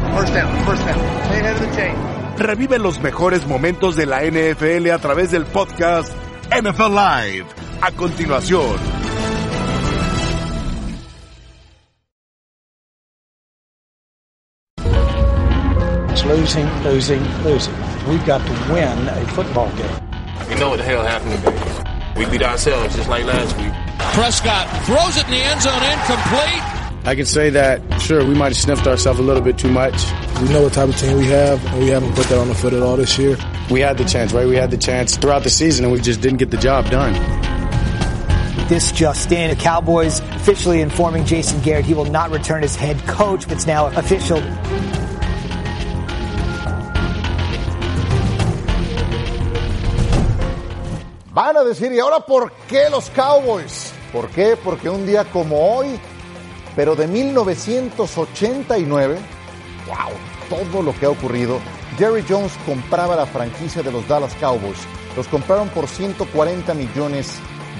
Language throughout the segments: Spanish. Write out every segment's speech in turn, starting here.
First down. Stay ahead of the chain. Revive los mejores momentos de la NFL a través del podcast NFL Live. A continuación. It's losing. We've got to win a football game. We know what the hell happened today. We beat ourselves just like last week. Prescott throws it in the end zone, incomplete. I can say that, sure, we might have sniffed ourselves a little bit too much. We know what type of team we have, and we haven't put that on the field at all this year. We had the chance, right? We had the chance throughout the season, and we just didn't get the job done. This just in, the Cowboys officially informing Jason Garrett he will not return as head coach. It's now official. Van a decir, ¿y ahora por qué los Cowboys? ¿Por qué? Porque un día como hoy, pero de 1989, wow, todo lo que ha ocurrido, Jerry Jones compraba la franquicia de los Dallas Cowboys. Los compraron por $140 millones.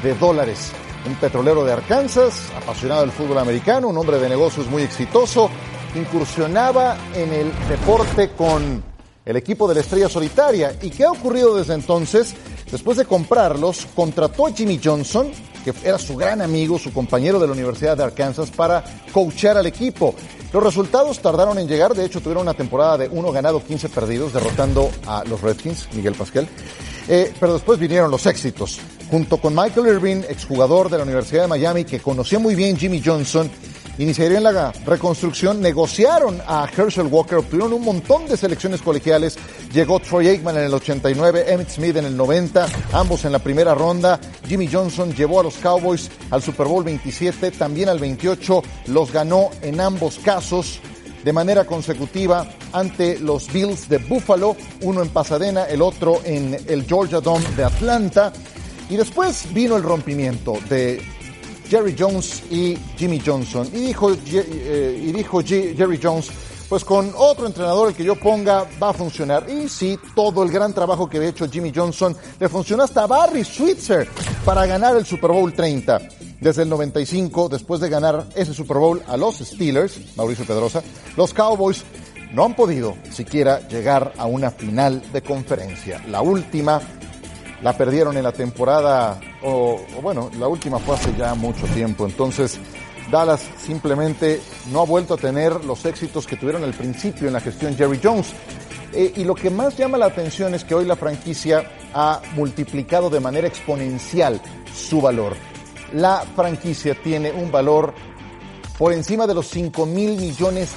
Un petrolero de Arkansas, apasionado del fútbol americano, un hombre de negocios muy exitoso, incursionaba en el deporte con el equipo de la Estrella Solitaria. ¿Y qué ha ocurrido desde entonces? Después de comprarlos, contrató a Jimmy Johnson, que era su gran amigo, su compañero de la Universidad de Arkansas, para coachar al equipo. Los resultados tardaron en llegar, de hecho tuvieron una temporada de 1 ganado, 15 perdidos, derrotando a los Redskins, Miguel Pascal. Pero después vinieron los éxitos. Junto con Michael Irvin, exjugador de la Universidad de Miami, que conocía muy bien Jimmy Johnson, iniciarían la reconstrucción, negociaron a Herschel Walker, obtuvieron un montón de selecciones colegiales, llegó Troy Aikman en el 89, Emmitt Smith en el 90, ambos en la primera ronda. Jimmy Johnson llevó a los Cowboys al Super Bowl 27, también al 28, los ganó en ambos casos de manera consecutiva ante los Bills de Buffalo, uno en Pasadena, el otro en el Georgia Dome de Atlanta. Y después vino el rompimiento de Jerry Jones y Jimmy Johnson. Y dijo Jerry Jones, pues con otro entrenador, el que yo ponga, va a funcionar. Y sí, todo el gran trabajo que había hecho Jimmy Johnson le funcionó hasta Barry Switzer para ganar el Super Bowl 30. Desde el 95, después de ganar ese Super Bowl a los Steelers, Mauricio Pedrosa, los Cowboys no han podido siquiera llegar a una final de conferencia. La última la perdieron en la temporada, la última fue hace ya mucho tiempo. Entonces, Dallas simplemente no ha vuelto a tener los éxitos que tuvieron al principio en la gestión Jerry Jones. Y lo que más llama la atención es que hoy la franquicia ha multiplicado de manera exponencial su valor. La franquicia tiene un valor por encima de los $5,000 millones.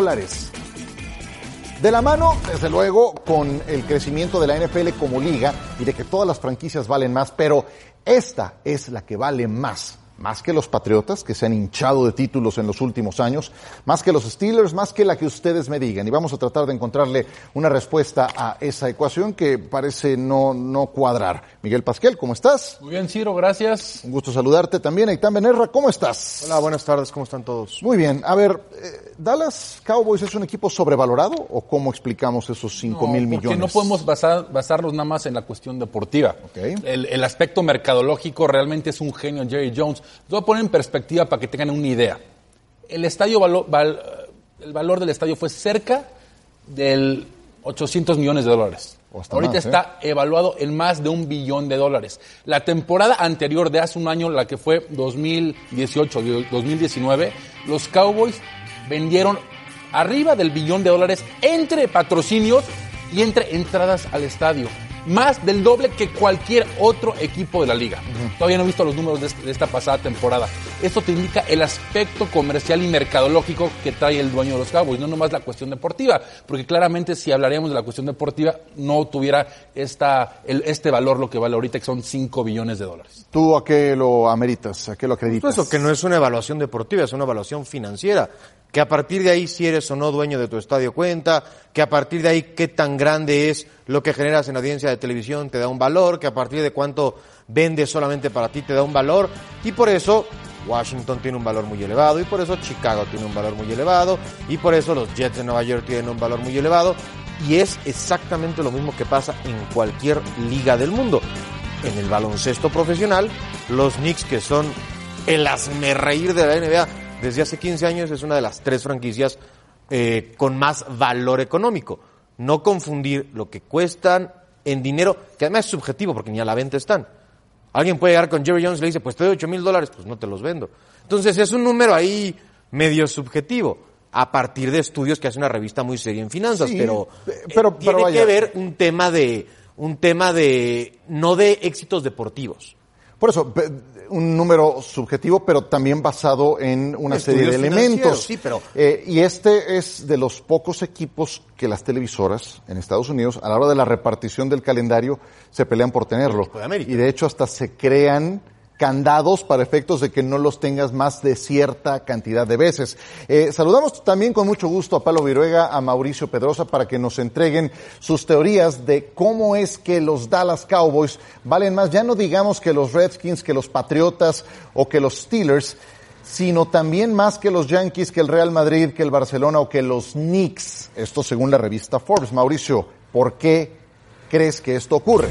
De la mano, desde luego, con el crecimiento de la NFL como liga y de que todas las franquicias valen más, pero esta es la que vale más que los Patriotas, que se han hinchado de títulos en los últimos años, más que los Steelers, más que la que ustedes me digan. Y vamos a tratar de encontrarle una respuesta a esa ecuación que parece no cuadrar. Miguel Pasquel, ¿cómo estás? Muy bien, Ciro, gracias. Un gusto saludarte también. Aitán Benerra, ¿cómo estás? Hola, buenas tardes, ¿cómo están todos? Muy bien. A ver, ¿Dallas Cowboys es un equipo sobrevalorado o cómo explicamos esos $5,000 millones? Porque no podemos basarnos nada más en la cuestión deportiva. Okay. El aspecto mercadológico realmente es un genio Jerry Jones. Lo voy a poner en perspectiva para que tengan una idea. El valor del estadio fue cerca del $800 millones. Ahorita está evaluado en más de $1 billón. La temporada anterior de hace un año, la que fue 2018-2019, los Cowboys vendieron arriba del $1 billón entre patrocinios y entre entradas al estadio. Más del doble que cualquier otro equipo de la liga. Todavía no he visto los números de esta pasada temporada. Esto te indica el aspecto comercial y mercadológico que trae el dueño de los Cowboys, no nomás la cuestión deportiva, porque claramente si hablaríamos de la cuestión deportiva no tuviera este valor lo que vale ahorita, que son $5 billones. ¿Tú a qué lo ameritas? ¿A qué lo acreditas? Eso que no es una evaluación deportiva, es una evaluación financiera. Que a partir de ahí, si eres o no dueño de tu estadio cuenta, que a partir de ahí, qué tan grande es lo que generas en audiencia de televisión te da un valor, que a partir de cuánto vendes solamente para ti te da un valor, y por eso Washington tiene un valor muy elevado, y por eso Chicago tiene un valor muy elevado, y por eso los Jets de Nueva York tienen un valor muy elevado, y es exactamente lo mismo que pasa en cualquier liga del mundo. En el baloncesto profesional, los Knicks, que son el hazmerreír de la NBA, desde hace 15 años es una de las 3 franquicias con más valor económico. No confundir lo que cuestan en dinero, que además es subjetivo porque ni a la venta están. Alguien puede llegar con Jerry Jones y le dice, pues te doy $8,000, pues no te los vendo. Entonces es un número ahí medio subjetivo, a partir de estudios que hace una revista muy seria en finanzas, sí, pero tiene que ver un tema de no de éxitos deportivos. Por eso, un número subjetivo, pero también basado en una serie de elementos. Sí, pero... y este es de los pocos equipos que las televisoras en Estados Unidos, a la hora de la repartición del calendario, se pelean por tenerlo. Y de hecho hasta se crean candados para efectos de que no los tengas más de cierta cantidad de veces. Saludamos también con mucho gusto a Pablo Viruega, a Mauricio Pedrosa, para que nos entreguen sus teorías de cómo es que los Dallas Cowboys valen más, ya no digamos que los Redskins, que los Patriotas o que los Steelers, sino también más que los Yankees, que el Real Madrid, que el Barcelona o que los Knicks. Esto según la revista Forbes. Mauricio, ¿por qué crees que esto ocurre?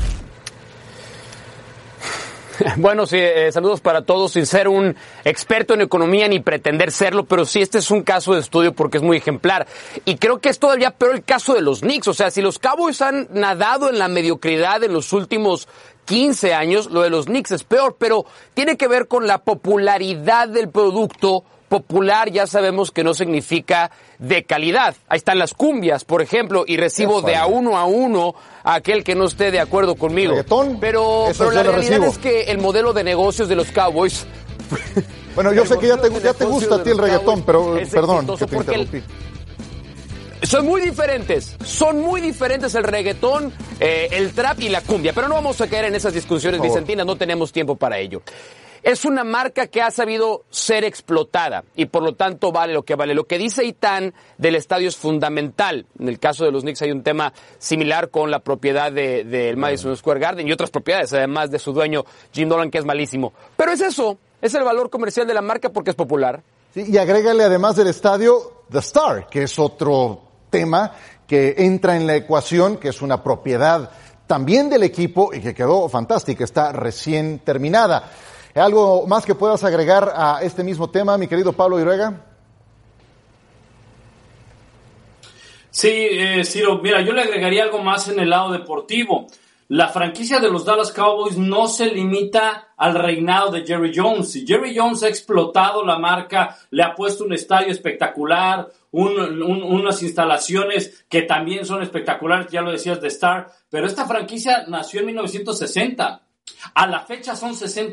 Bueno, sí, saludos para todos, sin ser un experto en economía ni pretender serlo, pero sí, este es un caso de estudio porque es muy ejemplar. Y creo que es todavía peor el caso de los Knicks. O sea, si los Cowboys han nadado en la mediocridad en los últimos 15 años, lo de los Knicks es peor, pero tiene que ver con la popularidad del producto. Popular ya sabemos que no significa de calidad. Ahí están las cumbias, por ejemplo, y recibo de a uno a aquel que no esté de acuerdo conmigo. Reggaetón, pero la realidad es que el modelo de negocios de los Cowboys... Bueno, yo sé que ya te gusta a ti el reggaetón, pero perdón que te interrumpí. Son muy diferentes el reggaetón, el trap y la cumbia, pero no vamos a caer en esas discusiones vicentinas, no tenemos tiempo para ello. Es una marca que ha sabido ser explotada y por lo tanto vale lo que vale. Lo que dice Itán del estadio es fundamental. En el caso de los Knicks hay un tema similar con la propiedad del Madison Square Garden y otras propiedades, además de su dueño Jim Dolan, que es malísimo. Pero es eso, es el valor comercial de la marca porque es popular. Sí, y agrégale además del estadio The Star, que es otro tema que entra en la ecuación, que es una propiedad también del equipo y que quedó fantástica, está recién terminada. ¿Algo más que puedas agregar a este mismo tema, mi querido Pablo Viruega? Sí, Ciro, mira, yo le agregaría algo más en el lado deportivo. La franquicia de los Dallas Cowboys no se limita al reinado de Jerry Jones. Si Jerry Jones ha explotado la marca, le ha puesto un estadio espectacular, unas instalaciones que también son espectaculares, ya lo decías, de Star, pero esta franquicia nació en 1960. A la fecha son 60.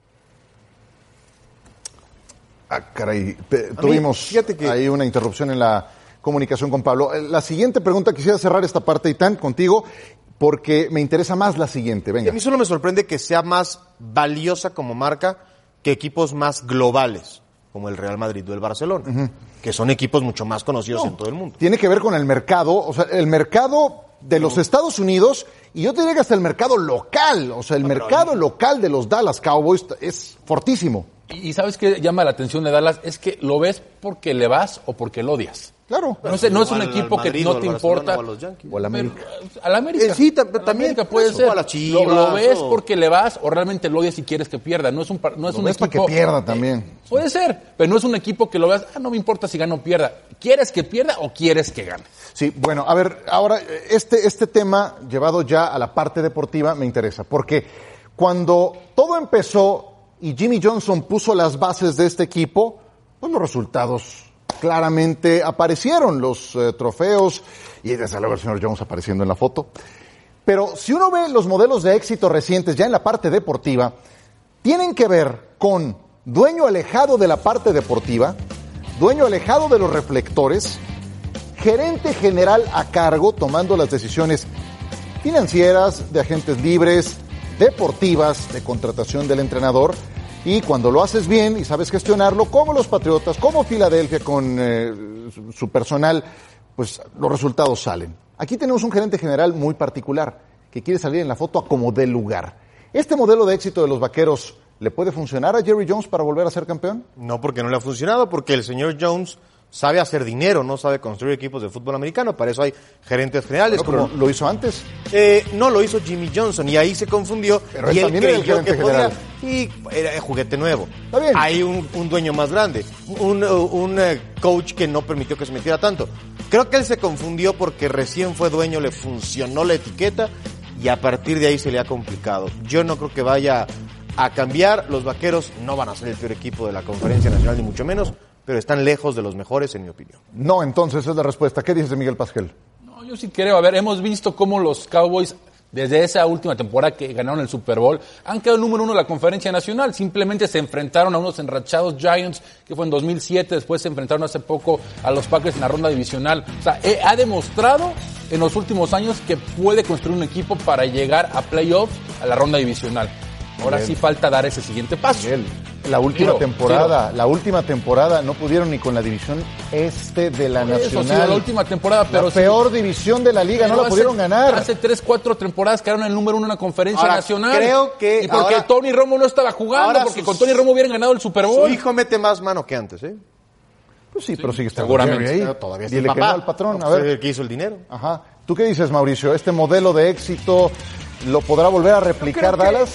Caray, tuvimos ahí una interrupción en la comunicación con Pablo. La siguiente pregunta, quisiera cerrar esta parte, Itán, contigo, porque me interesa más la siguiente. Venga. A mí solo me sorprende que sea más valiosa como marca que equipos más globales, como el Real Madrid o el Barcelona, que son equipos mucho más conocidos en todo el mundo. Tiene que ver con el mercado, o sea, el mercado de los Estados Unidos, y yo te diría que hasta el mercado local, o sea, el mercado local de los Dallas Cowboys es fortísimo. Y ¿sabes qué llama la atención de Dallas? Es que lo ves porque le vas o porque lo odias. Claro. No es un equipo que no te importa. O a los Yankees. O al América. Al América. Sí, también puede ser. O a la Chivas, lo ves porque le vas o realmente lo odias y quieres que pierda. No es un equipo para que pierda también. Puede ser, pero no es un equipo que lo veas, no me importa si gana o pierda. ¿Quieres que pierda o quieres que gane? Sí, bueno, a ver, ahora este tema llevado ya a la parte deportiva me interesa, porque cuando todo empezó y Jimmy Johnson puso las bases de este equipo, pues los resultados claramente aparecieron, los trofeos, y desde luego el señor Jones apareciendo en la foto. Pero si uno ve los modelos de éxito recientes ya en la parte deportiva, tienen que ver con dueño alejado de la parte deportiva, dueño alejado de los reflectores, gerente general a cargo tomando las decisiones financieras, de agentes libres, deportivas, de contratación del entrenador, y cuando lo haces bien y sabes gestionarlo, como los Patriotas, como Filadelfia con su personal, pues los resultados salen. Aquí tenemos un gerente general muy particular que quiere salir en la foto a como dé lugar. ¿Este modelo de éxito de los Vaqueros le puede funcionar a Jerry Jones para volver a ser campeón? No, porque no le ha funcionado, porque el señor Jones sabe hacer dinero, no sabe construir equipos de fútbol americano. Para eso hay gerentes generales. Bueno, como ¿lo hizo antes? No, lo hizo Jimmy Johnson y ahí se confundió. Pero y él también era el gerente general. Y era juguete nuevo. Está bien. Hay un dueño más grande, un coach que no permitió que se metiera tanto. Creo que él se confundió porque recién fue dueño, le funcionó la etiqueta y a partir de ahí se le ha complicado. Yo no creo que vaya a cambiar. Los Vaqueros no van a ser el peor equipo de la Conferencia Nacional, ni mucho menos, pero están lejos de los mejores, en mi opinión. No, entonces es la respuesta. ¿Qué dices de Miguel Pasquel? No, yo sí creo. A ver, hemos visto cómo los Cowboys, desde esa última temporada que ganaron el Super Bowl, han quedado número 1 de la Conferencia Nacional. Simplemente se enfrentaron a unos enrachados Giants, que fue en 2007. Después se enfrentaron hace poco a los Packers en la ronda divisional. O sea, ha demostrado en los últimos años que puede construir un equipo para llegar a playoffs, a la ronda divisional. Ahora sí falta dar ese siguiente paso. Miguel, la última temporada no pudieron ni con la división este de la Nacional. Sí, la última temporada, pero la peor división de la liga, no la pudieron ganar. Hace 3-4 temporadas quedaron el número 1 en la Conferencia Nacional. Creo que y porque Tony Romo no estaba jugando, porque con Tony Romo hubieran ganado el Super Bowl. Su hijo mete más mano que antes, ¿eh? Pues sí, pero sigue estando seguramente Jerry ahí. Todavía y le quedó al patrón. A ver, el que hizo el dinero. Ajá. ¿Tú qué dices, Mauricio? ¿Este modelo de éxito lo podrá volver a replicar Dallas?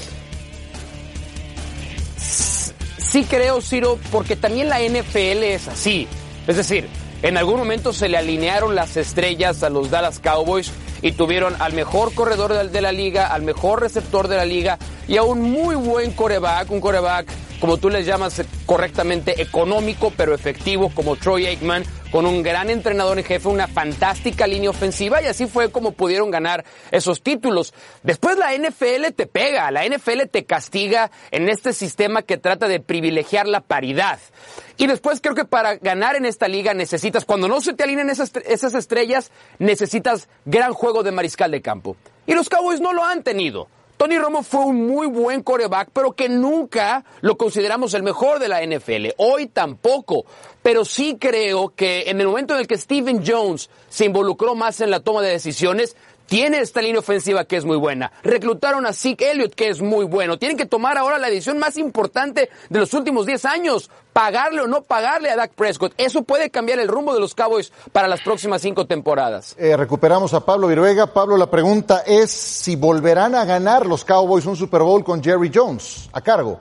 Sí creo, Ciro, porque también la NFL es así. Es decir, en algún momento se le alinearon las estrellas a los Dallas Cowboys y tuvieron al mejor corredor de la liga, al mejor receptor de la liga y a un muy buen quarterback, un quarterback, como tú les llamas correctamente, económico pero efectivo, como Troy Aikman, con un gran entrenador en jefe, una fantástica línea ofensiva, y así fue como pudieron ganar esos títulos. Después la NFL te pega, la NFL te castiga en este sistema que trata de privilegiar la paridad. Y después creo que para ganar en esta liga necesitas, cuando no se te alineen esas estrellas, necesitas gran juego de mariscal de campo. Y los Cowboys no lo han tenido. Tony Romo fue un muy buen quarterback, pero que nunca lo consideramos el mejor de la NFL. Hoy tampoco. Pero sí creo que en el momento en el que Stephen Jones se involucró más en la toma de decisiones, tiene esta línea ofensiva que es muy buena. Reclutaron a Zeke Elliott, que es muy bueno. Tienen que tomar ahora la decisión más importante de los últimos 10 años. Pagarle o no pagarle a Dak Prescott. Eso puede cambiar el rumbo de los Cowboys para las próximas 5 temporadas. Recuperamos a Pablo Viruega. Pablo, la pregunta es si volverán a ganar los Cowboys un Super Bowl con Jerry Jones a cargo.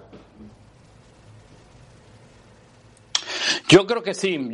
Yo creo que sí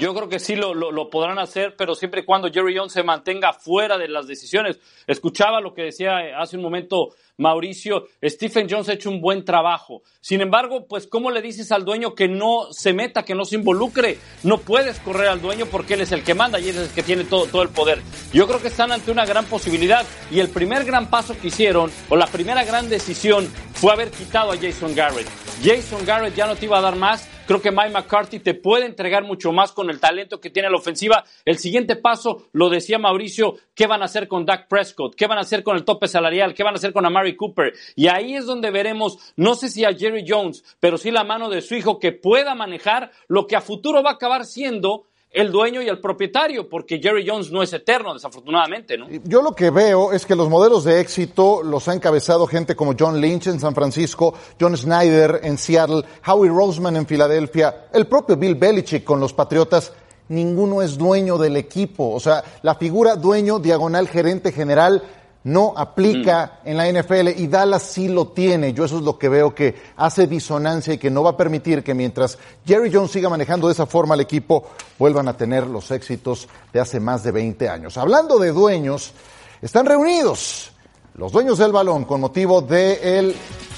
lo podrán hacer, pero siempre y cuando Jerry Jones se mantenga fuera de las decisiones. Escuchaba lo que decía hace un momento Mauricio, Stephen Jones ha hecho un buen trabajo. Sin embargo, pues ¿cómo le dices al dueño que no se meta, que no se involucre? No puedes correr al dueño porque él es el que manda y él es el que tiene todo el poder. Yo creo que están ante una gran posibilidad y el primer gran paso que hicieron, o la primera gran decisión, fue haber quitado a Jason Garrett. Jason Garrett ya no te iba a dar más. Creo que Mike McCarthy te puede entregar mucho más con el talento que tiene la ofensiva. El siguiente paso, lo decía Mauricio, ¿qué van a hacer con Dak Prescott? ¿Qué van a hacer con el tope salarial? ¿Qué van a hacer con Amari Cooper? Y ahí es donde veremos, no sé si a Jerry Jones, pero sí la mano de su hijo que pueda manejar lo que a futuro va a acabar siendo el dueño y el propietario, porque Jerry Jones no es eterno, desafortunadamente, ¿no? Yo lo que veo es que los modelos de éxito los ha encabezado gente como John Lynch en San Francisco, John Snyder en Seattle, Howie Roseman en Filadelfia, el propio Bill Belichick con los Patriotas. Ninguno es dueño del equipo. O sea, la figura dueño, diagonal, gerente general no aplica en la NFL y Dallas sí lo tiene. Yo eso es lo que veo que hace disonancia y que no va a permitir que mientras Jerry Jones siga manejando de esa forma al equipo, vuelvan a tener los éxitos de hace más de 20 años. Hablando de dueños, están reunidos los dueños del balón con motivo del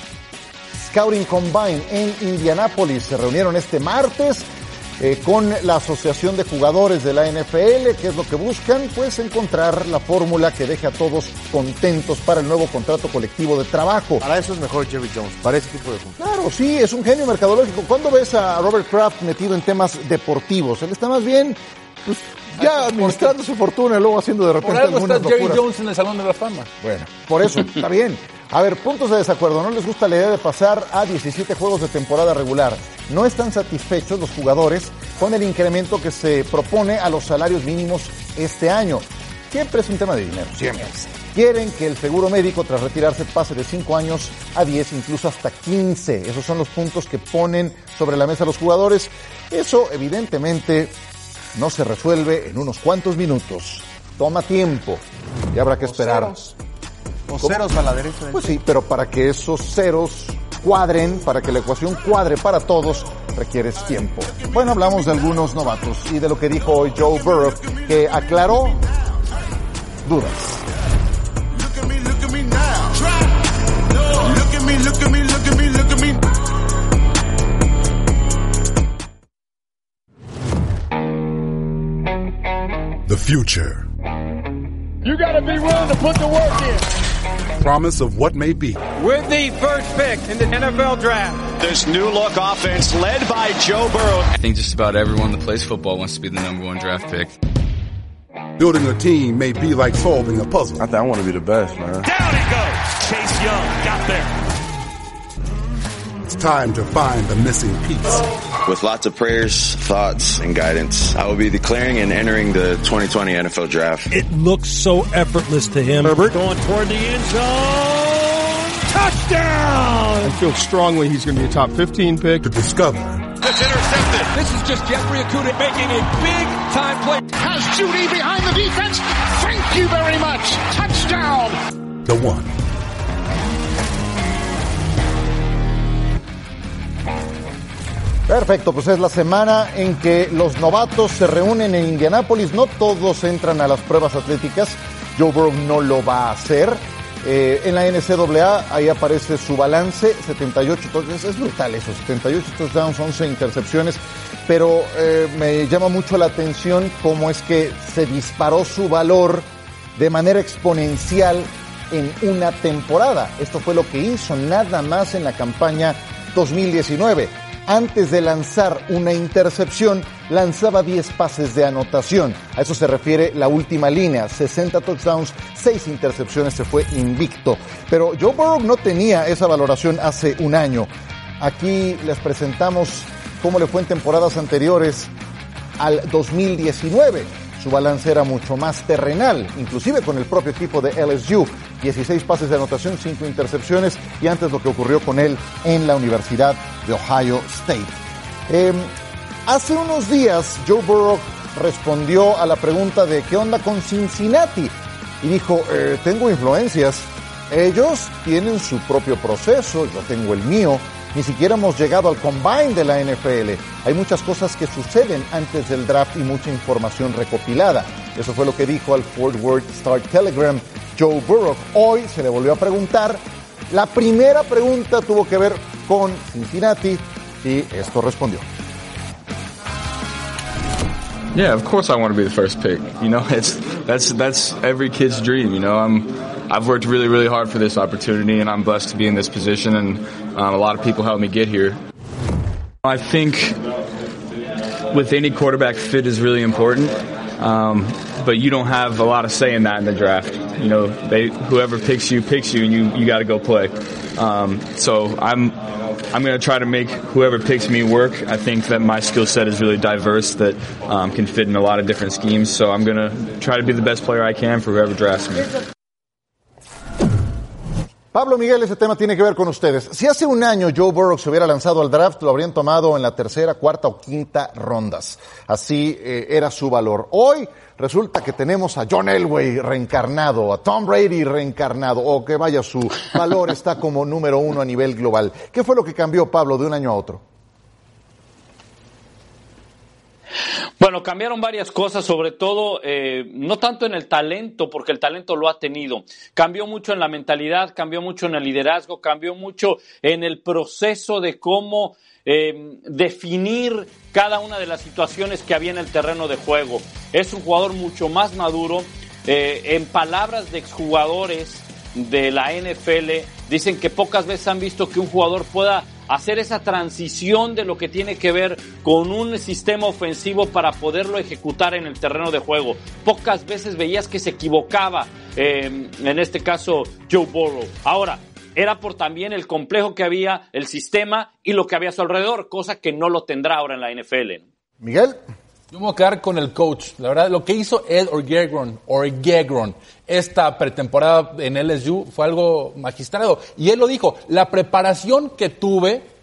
Scouting Combine en Indianápolis. Se reunieron este martes con la Asociación de Jugadores de la NFL. ¿Qué es lo que buscan? Pues encontrar la fórmula que deje a todos contentos para el nuevo contrato colectivo de trabajo. Para eso es mejor Jerry Jones, para ese tipo de cosas. Claro, sí, es un genio mercadológico. ¿Cuándo ves a Robert Kraft metido en temas deportivos? Él está más bien, pues, ya administrando su fortuna y luego haciendo de repente algunas locuras. Por algo está Jerry Jones en el Salón de la Fama. Bueno, por eso, está bien. A ver, puntos de desacuerdo. No les gusta la idea de pasar a 17 juegos de temporada regular. No están satisfechos los jugadores con el incremento que se propone a los salarios mínimos este año. Siempre es un tema de dinero, siempre. Quieren que el seguro médico tras retirarse pase de 5 años a 10, incluso hasta 15. Esos son los puntos que ponen sobre la mesa los jugadores. Eso, evidentemente, no se resuelve en unos cuantos minutos. Toma tiempo y habrá que esperar. Ceros a la derecha. Pues sí, pero para que esos ceros cuadren, para que la ecuación cuadre para todos, requieres tiempo. Bueno, hablamos de algunos novatos y de lo que dijo hoy Joe Burrow, que aclaró dudas. The future. You gotta be willing to put the work in. Promise of what may be. With the first pick in the NFL draft. This new look offense led by Joe Burrow. I think just about everyone that plays football wants to be the number one draft pick. Building a team may be like solving a puzzle. I want to be the best, man. Down it goes. Chase Young got there. It's time to find the missing piece. With lots of prayers, thoughts, and guidance, I will be declaring and entering the 2020 NFL Draft. It looks so effortless to him. Herbert going toward the end zone. Touchdown! I feel strongly he's going to be a top 15 pick. To discover. It's intercepted. This is just Jeffrey Okudah making a big-time play. Has Judy behind the defense. Thank you very much. Touchdown. The one. Perfecto, pues es la semana en que los novatos se reúnen en Indianápolis. No todos entran a las pruebas atléticas. Joe Burrow no lo va a hacer. En la NCAA, ahí aparece su balance, 78 touchdowns. Es brutal eso, 78 touchdowns, 11 intercepciones. Pero me llama mucho la atención cómo es que se disparó su valor de manera exponencial en una temporada. Esto fue lo que hizo nada más en la campaña 2019. Antes de lanzar una intercepción, lanzaba 10 pases de anotación. A eso se refiere la última línea, 60 touchdowns, 6 intercepciones, se fue invicto. Pero Joe Burrow no tenía esa valoración hace un año. Aquí les presentamos cómo le fue en temporadas anteriores al 2019. Su balance era mucho más terrenal, inclusive con el propio equipo de LSU. 16 pases de anotación, 5 intercepciones, y antes lo que ocurrió con él en la Universidad de Ohio State. Hace unos días Joe Burrow respondió a la pregunta de ¿qué onda con Cincinnati? Y dijo, tengo influencias. Ellos tienen su propio proceso, yo tengo el mío. Ni siquiera hemos llegado al combine de la NFL. Hay muchas cosas que suceden antes del draft y mucha información recopilada. Eso fue lo que dijo al Fort Worth Star-Telegram Joe Burrow. Hoy se le volvió a preguntar. La primera pregunta tuvo que ver con Cincinnati y esto respondió. Yeah, of course I want to be the first pick. You know, that's every kid's dream. You know, I've worked really, really hard for this opportunity, and I'm blessed to be in this position, and a lot of people helped me get here. I think with any quarterback, fit is really important, but you don't have a lot of say in that in the draft. You know, whoever picks you, and you got to go play. So I'm going to try to make whoever picks me work. I think that my skill set is really diverse, that can fit in a lot of different schemes. So I'm going to try to be the best player I can for whoever drafts me. Pablo Miguel, ese tema tiene que ver con ustedes. Si hace un año Joe Burrow se hubiera lanzado al draft, lo habrían tomado en la tercera, cuarta o quinta rondas. Así era su valor. Hoy resulta que tenemos a John Elway reencarnado, a Tom Brady reencarnado, o que vaya, su valor está como número 1 a nivel global. ¿Qué fue lo que cambió, Pablo, de un año a otro? Bueno, cambiaron varias cosas, sobre todo, no tanto en el talento, porque el talento lo ha tenido. Cambió mucho en la mentalidad, cambió mucho en el liderazgo, cambió mucho en el proceso de cómo definir cada una de las situaciones que había en el terreno de juego. Es un jugador mucho más maduro. En palabras de exjugadores de la NFL, dicen que pocas veces han visto que un jugador pueda hacer esa transición de lo que tiene que ver con un sistema ofensivo para poderlo ejecutar en el terreno de juego. Pocas veces veías que se equivocaba, en este caso Joe Burrow. Ahora, era por también el complejo que había, el sistema y lo que había a su alrededor, cosa que no lo tendrá ahora en la NFL. Miguel. Yo me voy a quedar con el coach. La verdad, lo que hizo Ed Orgeron esta pretemporada en LSU fue algo magistrado. Y él lo dijo, la preparación que tuve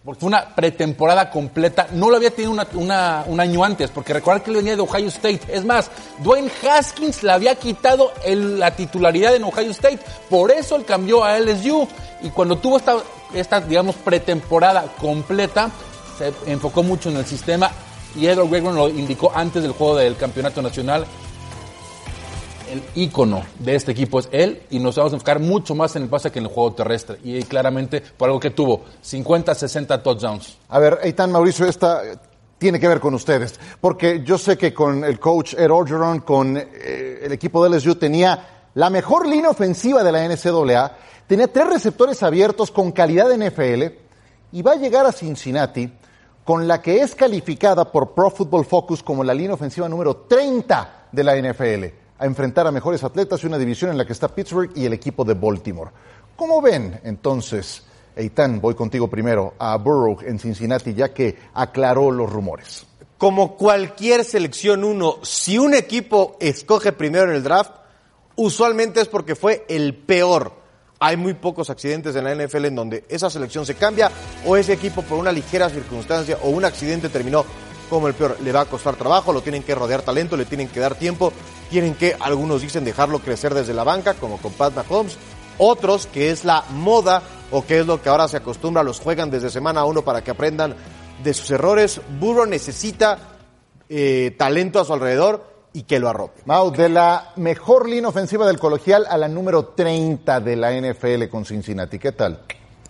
porque fue una pretemporada completa. No lo había tenido un año antes, porque recordar que él venía de Ohio State. Es más, Dwayne Haskins le había quitado la titularidad en Ohio State. Por eso él cambió a LSU. Y cuando tuvo esta digamos, pretemporada completa, se enfocó mucho en el sistema. Y Edward Gregory lo indicó antes del juego del campeonato nacional. El ícono de este equipo es él, y nos vamos a enfocar mucho más en el pase que en el juego terrestre. Y claramente por algo que tuvo 50, 60 touchdowns. A ver, Eitan, Mauricio, esta tiene que ver con ustedes, porque yo sé que con el coach Ed Orgeron, con el equipo de LSU, tenía la mejor línea ofensiva de la NCAA, tenía 3 receptores abiertos con calidad de NFL, y va a llegar a Cincinnati con la que es calificada por Pro Football Focus como la línea ofensiva número 30 de la NFL, a enfrentar a mejores atletas y una división en la que está Pittsburgh y el equipo de Baltimore. ¿Cómo ven, entonces, Eitan, voy contigo primero, a Burrow en Cincinnati, ya que aclaró los rumores? Como cualquier selección 1, si un equipo escoge primero en el draft, usualmente es porque fue el peor. Hay muy pocos accidentes en la NFL en donde esa selección se cambia o ese equipo por una ligera circunstancia o un accidente terminó como el peor. Le va a costar trabajo, lo tienen que rodear talento, le tienen que dar tiempo, tienen que, algunos dicen, dejarlo crecer desde la banca, como con Pat Mahomes. Otros, que es la moda o que es lo que ahora se acostumbra, los juegan desde semana 1 para que aprendan de sus errores. Burrow necesita talento a su alrededor y que lo arrope. Mau, de la mejor línea ofensiva del colegial a la número 30 de la NFL con Cincinnati, ¿qué tal?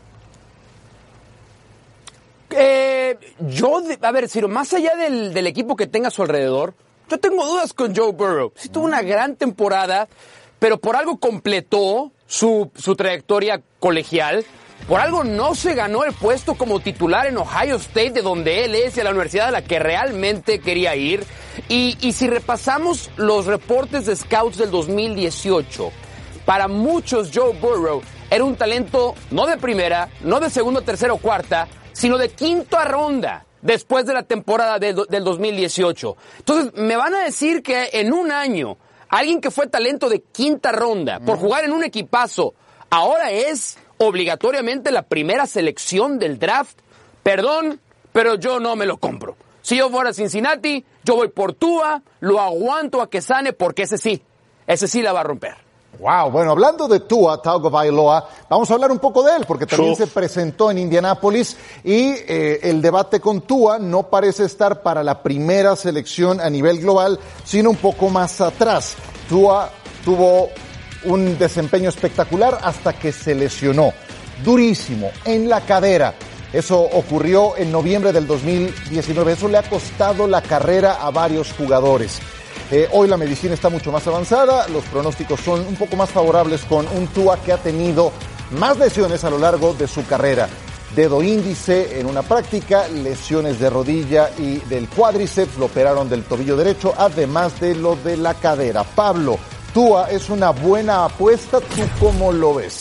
A ver, Ciro, más allá del equipo que tenga a su alrededor, yo tengo dudas con Joe Burrow. Sí tuvo una gran temporada, pero por algo completó su trayectoria colegial. Por algo no se ganó el puesto como titular en Ohio State, de donde él es, y a la universidad a la que realmente quería ir. Y si repasamos los reportes de scouts del 2018, para muchos Joe Burrow era un talento no de primera, no de segunda, tercera o cuarta, sino de quinta ronda después de la temporada del 2018. Entonces, me van a decir que en un año, alguien que fue talento de quinta ronda, por jugar en un equipazo, ahora es obligatoriamente la primera selección del draft. Perdón, pero yo no me lo compro. Si yo fuera Cincinnati, yo voy por Tua, lo aguanto a que sane, porque ese sí la va a romper. Wow, bueno, hablando de Tua Tagovailoa, vamos a hablar un poco de él, porque también se presentó en Indianápolis y el debate con Tua no parece estar para la primera selección a nivel global, sino un poco más atrás. Tua tuvo un desempeño espectacular hasta que se lesionó, durísimo, en la cadera. Eso ocurrió en noviembre del 2019, eso le ha costado la carrera a varios jugadores. Hoy la medicina está mucho más avanzada, los pronósticos son un poco más favorables con un Tua que ha tenido más lesiones a lo largo de su carrera. Dedo índice en una práctica, lesiones de rodilla y del cuádriceps, lo operaron del tobillo derecho, además de lo de la cadera. Pablo, Tua es una buena apuesta, ¿tú cómo lo ves?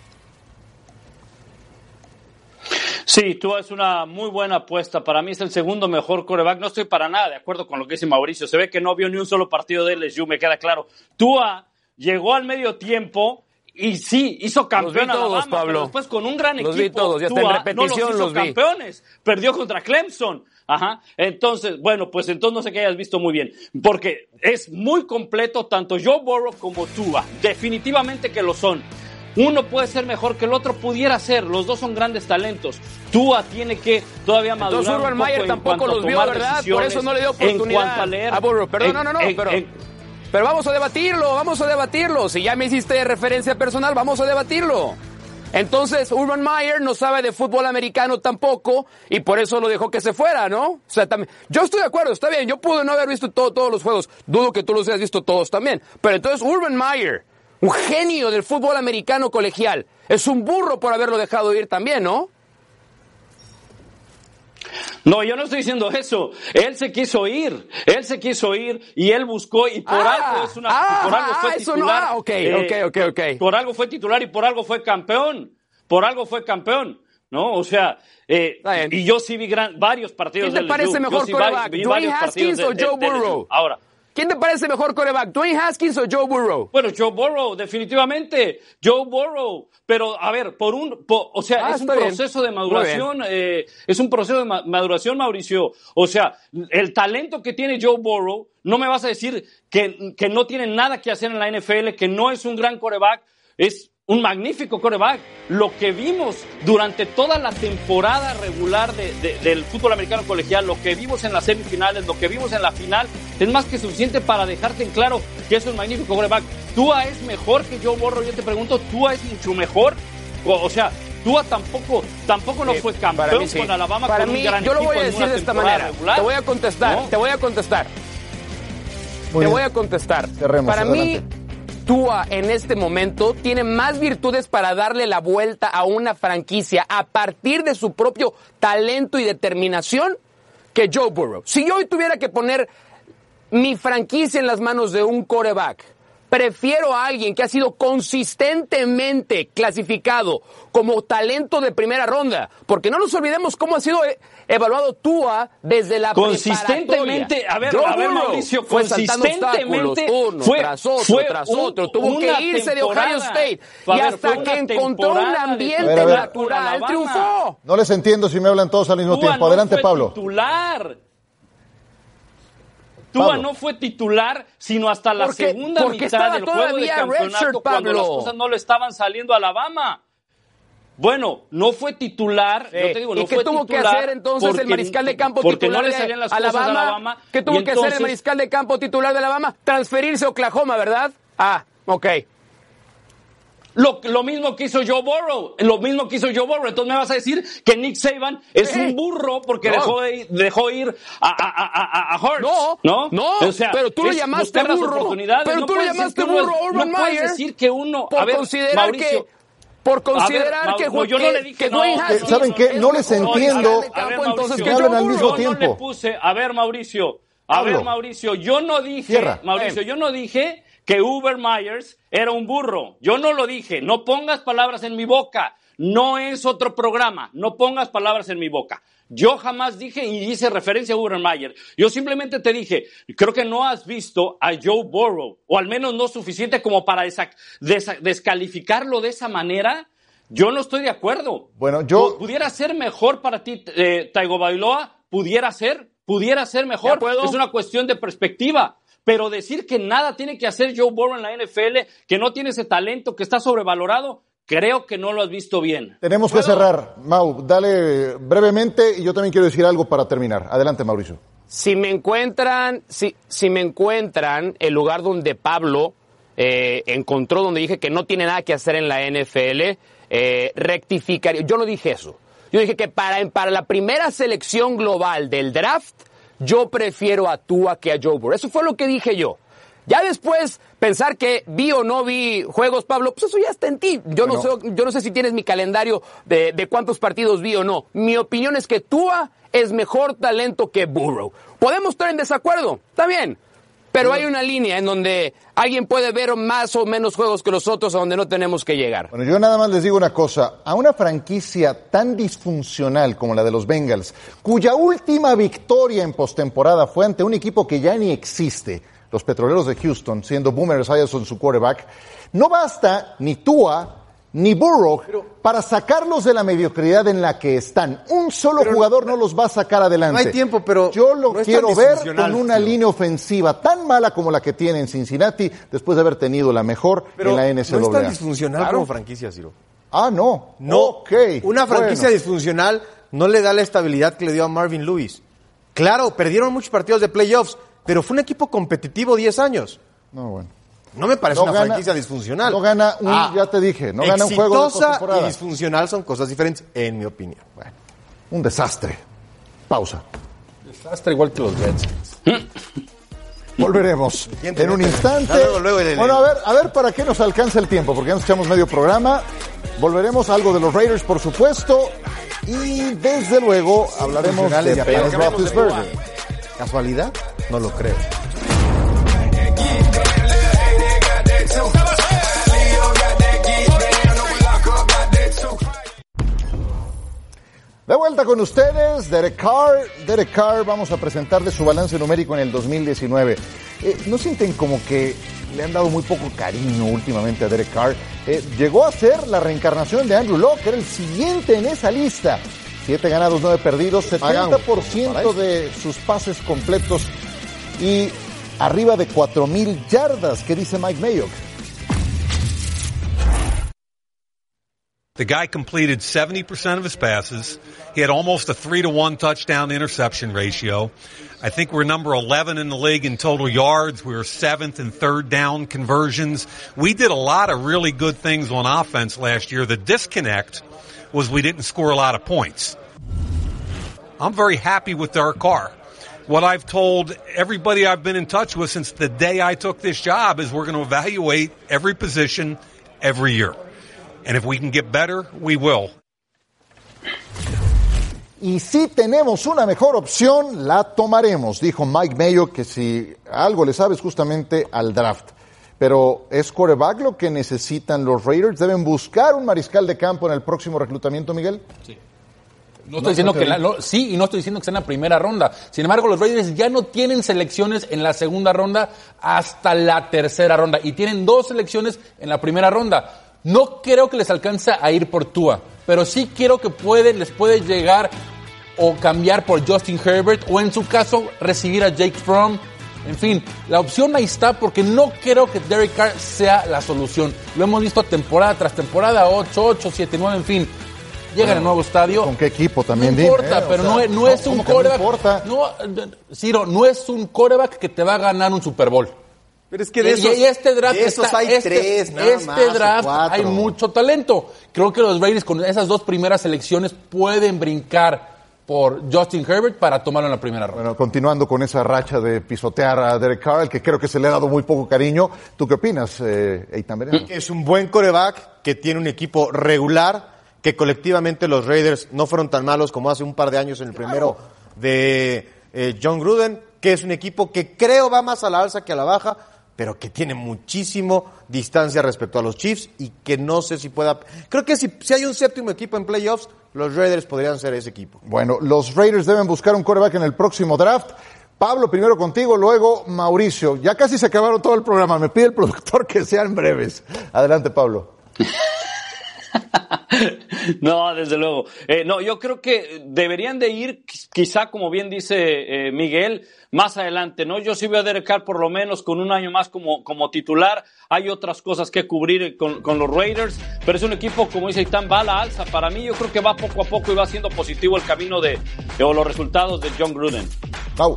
Sí, Tua es una muy buena apuesta. Para mí es el segundo mejor quarterback. No estoy para nada de acuerdo con lo que dice Mauricio. Se ve que no vio ni un solo partido de LSU, me queda claro. Tua llegó al medio tiempo y sí, hizo campeón a Alabama, Pablo. Pero después con un gran equipo. Los vi todos, ya está en repetición, no los hizo campeones. Perdió contra Clemson. Ajá. Entonces, bueno, pues entonces no sé que hayas visto muy bien. Porque es muy completo tanto Joe Burrow como Tua. Definitivamente que lo son. Uno puede ser mejor que el otro, pudiera ser. Los dos son grandes talentos. Tua tiene que todavía madurar. Entonces Urban Meyer tampoco los vio, ¿verdad? Por eso no le dio oportunidad a Burrow. Perdón, pero vamos a debatirlo. Si ya me hiciste referencia personal, vamos a debatirlo. Entonces, Urban Meyer no sabe de fútbol americano tampoco, y por eso lo dejó que se fuera, ¿no? O sea, también, yo estoy de acuerdo, está bien, yo pude no haber visto todos los juegos. Dudo que tú los hayas visto todos también. Pero entonces Urban Meyer, un genio del fútbol americano colegial, es un burro por haberlo dejado ir también, ¿no? No, yo no estoy diciendo eso. Él se quiso ir y él buscó y por algo es una por algo fue titular. Okay. Por algo fue titular y por algo fue campeón. ¿No? O sea, y yo sí vi varios partidos de LSU. ¿Quién te parece mejor quarterback, Dwayne Haskins o Joe Burrow? Ahora, ¿Quién te parece mejor quarterback, Dwayne Haskins o Joe Burrow? Bueno, Joe Burrow, definitivamente. Joe Burrow. Pero, a ver, es un proceso de maduración. Es un proceso de maduración, Mauricio. O sea, el talento que tiene Joe Burrow, no me vas a decir que no tiene nada que hacer en la NFL, que no es un gran quarterback. Es un magnífico quarterback. Lo que vimos durante toda la temporada regular del fútbol americano colegial, lo que vimos en las semifinales, lo que vimos en la final, es más que suficiente para dejarte en claro que es un magnífico quarterback. ¿Tua es mejor que Joe Burrow? Yo te pregunto, ¿Tua es mucho mejor? O sea, Tua tampoco no fue campeón con Alabama para con mí, un gran yo equipo. lo voy a decir de esta manera. Regular. Te voy a contestar. Cerremos, para adelante. mí, Tua en este momento tiene más virtudes para darle la vuelta a una franquicia a partir de su propio talento y determinación que Joe Burrow. Si yo hoy tuviera que poner mi franquicia en las manos de un quarterback, prefiero a alguien que ha sido consistentemente clasificado como talento de primera ronda, porque no nos olvidemos cómo ha sido evaluado Tua desde la consistentemente, preparatoria. Mauricio, fue consistentemente uno tras otro, tuvo que irse de Ohio State y hasta que encontró un ambiente natural triunfó. No les entiendo si me hablan todos al mismo tiempo. Adelante, Pablo. Tua no fue titular, sino hasta la segunda mitad del juego de campeonato, cuando las cosas no le estaban saliendo a Alabama. Bueno, no fue titular, yo te digo, no fue titular. ¿Y qué tuvo que hacer entonces el mariscal de campo titular de Alabama? ¿Qué tuvo que hacer el mariscal de campo titular de Alabama? Transferirse a Oklahoma, ¿verdad? Ah, ok. Lo mismo que hizo Joe Burrow. Entonces me vas a decir que Nick Saban es un burro porque dejó ir a Hurts. No, o sea, pero tú lo llamaste burro. Pero tú lo llamaste burro a Urban Meyer. No puedes decir que uno... Por considerar que Dwayne Haskins... ¿Saben qué? No les entiendo. Entonces que hablan al mismo tiempo. Mauricio, yo no dije que Urban Meyer era un burro. Yo no lo dije. No pongas palabras en mi boca. No es otro programa. No pongas palabras en mi boca. Yo jamás dije y hice referencia a Urban Meyer. Yo simplemente te dije, creo que no has visto a Joe Burrow, o al menos no suficiente como para descalificarlo de esa manera. Yo no estoy de acuerdo. Bueno, ¿Pudiera ser mejor para ti, Tagovailoa? ¿Pudiera ser mejor? Es una cuestión de perspectiva. Pero decir que nada tiene que hacer Joe Burrow en la NFL, que no tiene ese talento, que está sobrevalorado, creo que no lo has visto bien. Tenemos que cerrar. Mau, dale brevemente y yo también quiero decir algo para terminar. Adelante, Mauricio. Si me encuentran el lugar donde Pablo encontró, donde dije que no tiene nada que hacer en la NFL, rectificaría. Yo no dije eso. Yo dije que para la primera selección global del draft, yo prefiero a Tua que a Joe Burrow. Eso fue lo que dije yo. Ya después, pensar que vi o no vi juegos, Pablo, pues eso ya está en ti. Yo no sé si tienes mi calendario de cuántos partidos vi o no. Mi opinión es que Tua es mejor talento que Burrow. Podemos estar en desacuerdo, está bien. Pero hay una línea en donde alguien puede ver más o menos juegos que los otros a donde no tenemos que llegar. Bueno, yo nada más les digo una cosa. A una franquicia tan disfuncional como la de los Bengals, cuya última victoria en postemporada fue ante un equipo que ya ni existe, los Petroleros de Houston, siendo Boomer Esiason su quarterback, no basta ni Tua ni Burrow para sacarlos de la mediocridad en la que están. Un solo jugador no los va a sacar adelante. No hay tiempo, pero yo lo no quiero ver con una línea ofensiva tan mala como la que tiene en Cincinnati, después de haber tenido la mejor en la NCAA. No es tan disfuncional como franquicia, Ciro. No. Okay. Una franquicia disfuncional no le da la estabilidad que le dio a Marvin Lewis. Claro, perdieron muchos partidos de playoffs, pero fue un equipo competitivo 10 años. No me parece una franquicia disfuncional. No gana ya te dije, no gana un juego de postemporada. Exitosa y disfuncional son cosas diferentes, en mi opinión. Bueno, un desastre. Pausa. Desastre igual que los Redskins. Volveremos en un instante. Bueno, a ver para qué nos alcanza el tiempo, porque ya nos echamos medio programa. Volveremos a algo de los Raiders, por supuesto. Y desde luego hablaremos de Ben Roethlisberger. ¿Casualidad? No lo creo. De vuelta con ustedes, Derek Carr. Vamos a presentarles su balance numérico en el 2019. ¿No sienten como que le han dado muy poco cariño últimamente a Derek Carr? Llegó a ser la reencarnación de Andrew Luck, era el siguiente en esa lista. 7 ganados, 9 perdidos, 70% de sus pases completos y arriba de 4,000 yardas. ¿Qué dice Mike Mayock? The guy completed 70% of his passes. He had almost a 3-to-1 touchdown interception ratio. I think we're number 11 in the league in total yards. We were 7th in third down conversions. We did a lot of really good things on offense last year. The disconnect was we didn't score a lot of points. I'm very happy with Derek Carr. What I've told everybody I've been in touch with since the day I took this job is we're going to evaluate every position every year. And if we can get better, we will. Y si tenemos una mejor opción, la tomaremos, dijo Mike Mayock, que si algo le sabes justamente al draft. Pero ¿es quarterback lo que necesitan los Raiders? ¿Deben buscar un mariscal de campo en el próximo reclutamiento, Miguel? Sí. No estoy diciendo que sí, y no estoy diciendo que sea en la primera ronda. Sin embargo, los Raiders ya no tienen selecciones en la segunda ronda hasta la tercera ronda. Y tienen 2 selecciones en la primera ronda. No creo que les alcance a ir por Tua, pero sí creo que les puede llegar o cambiar por Justin Herbert, o en su caso recibir a Jake Fromm. En fin, la opción ahí está, porque no creo que Derek Carr sea la solución. Lo hemos visto temporada tras temporada, 8, 7, 9, en fin. Llega al nuevo estadio. ¿Con qué equipo también? No importa, pero no es un quarterback. Ciro, no es un quarterback que te va a ganar un Super Bowl. Pero es que de este draft hay 3, nada más, este draft 4. hay mucho talento. Creo que los Raiders con esas 2 primeras selecciones pueden brincar por Justin Herbert para tomarlo en la primera ronda. Bueno, continuando con esa racha de pisotear a Derek Carr, que creo que se le ha dado muy poco cariño. ¿Tú qué opinas, Eitan Veneno? Es un buen quarterback que tiene un equipo regular, que colectivamente los Raiders no fueron tan malos como hace un par de años en el primero de John Gruden, que es un equipo que creo va más a la alza que a la baja, pero que tiene muchísimo distancia respecto a los Chiefs y que no sé si pueda... Creo que si hay un séptimo equipo en playoffs, los Raiders podrían ser ese equipo. Bueno, los Raiders deben buscar un quarterback en el próximo draft. Pablo, primero contigo, luego Mauricio. Ya casi se acabaron todo el programa. Me pide el productor que sean breves. Adelante, Pablo. No, desde luego. No, yo creo que deberían de ir, quizá como bien dice Miguel, más adelante, ¿no? Yo sí veo a Derek Carr por lo menos con un año más como titular. Hay otras cosas que cubrir con los Raiders, pero es un equipo, como dice Eitan, va a la alza. Para mí, yo creo que va poco a poco y va siendo positivo el camino o los resultados de John Gruden. Pau.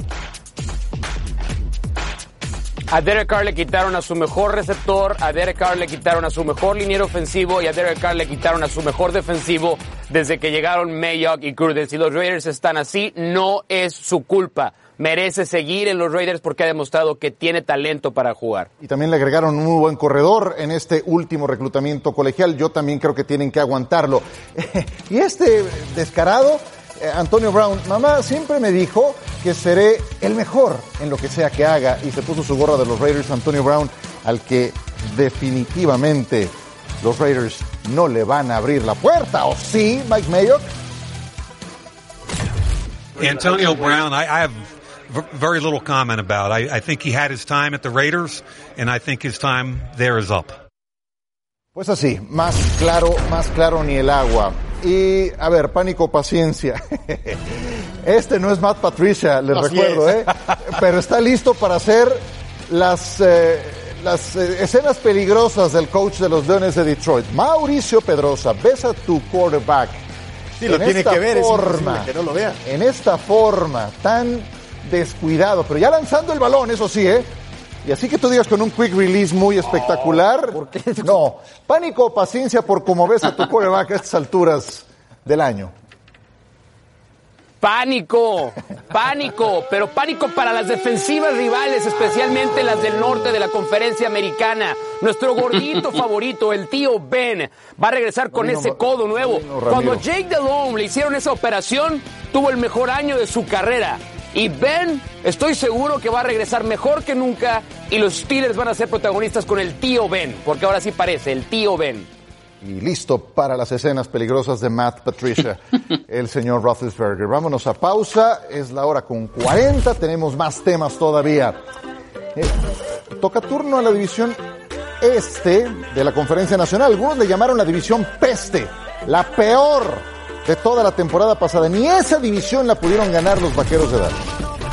A Derek Carr le quitaron a su mejor receptor, a Derek Carr le quitaron a su mejor liniero ofensivo y a Derek Carr le quitaron a su mejor defensivo desde que llegaron Mayock y Gruden. Si los Raiders están así, no es su culpa. Merece seguir en los Raiders porque ha demostrado que tiene talento para jugar. Y también le agregaron un muy buen corredor en este último reclutamiento colegial. Yo también creo que tienen que aguantarlo. Y este descarado, Antonio Brown, mamá siempre me dijo que seré el mejor en lo que sea que haga, y se puso su gorra de los Raiders. Antonio Brown, al que definitivamente los Raiders no le van a abrir la puerta, ¿o sí, Mike Mayock? Antonio Brown, I have very little comment about. I think he had his time at the Raiders, and I think his time there is up. Pues así, más claro ni el agua. Y, a ver, pánico, paciencia. Este no es Matt Patricia, les recuerdo, pero está listo para hacer las escenas peligrosas del coach de los Leones de Detroit. Mauricio Pedrosa, ves a tu quarterback. Sí, lo tiene que ver, es imposible que no lo vea. En esta forma tan descuidado, pero ya lanzando el balón, eso sí, Y así que tú digas con un quick release muy espectacular. ¿Por qué? No, pánico o paciencia por cómo ves a tu quarterback a estas alturas del año. Pánico, pero pánico para las defensivas rivales, especialmente las del norte de la conferencia americana. Nuestro gordito favorito, el tío Ben, va a regresar con ese codo nuevo. Cuando Jake Delhomme le hicieron esa operación, tuvo el mejor año de su carrera. Y Ben, estoy seguro que va a regresar mejor que nunca y los Steelers van a ser protagonistas con el tío Ben, porque ahora sí parece, el tío Ben. Y listo para las escenas peligrosas de Matt Patricia, el señor Roethlisberger. Vámonos a pausa, es la hora con 40, tenemos más temas todavía. Toca turno a la división este de la Conferencia Nacional. Algunos le llamaron la división peste, la peor de toda la temporada pasada. Ni esa división la pudieron ganar los Vaqueros de Dallas.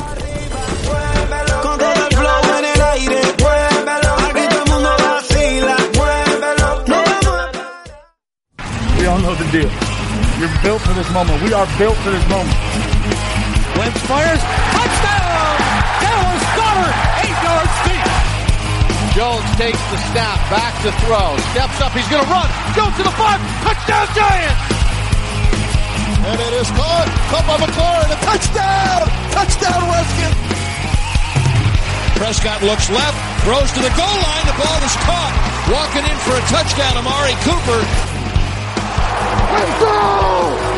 We all know the deal. You're built for this moment. We are built for this moment. Wentz fires. Touchdown! Dallas Goedert, 8 yards deep. Jones takes the snap, back to throw, steps up, he's going to run, goes to the 5, touchdown Giants! And it is caught, by McLaurin, a touchdown! Touchdown Weston! Prescott looks left, throws to the goal line, the ball is caught. Walking in for a touchdown, Amari Cooper. Let's go!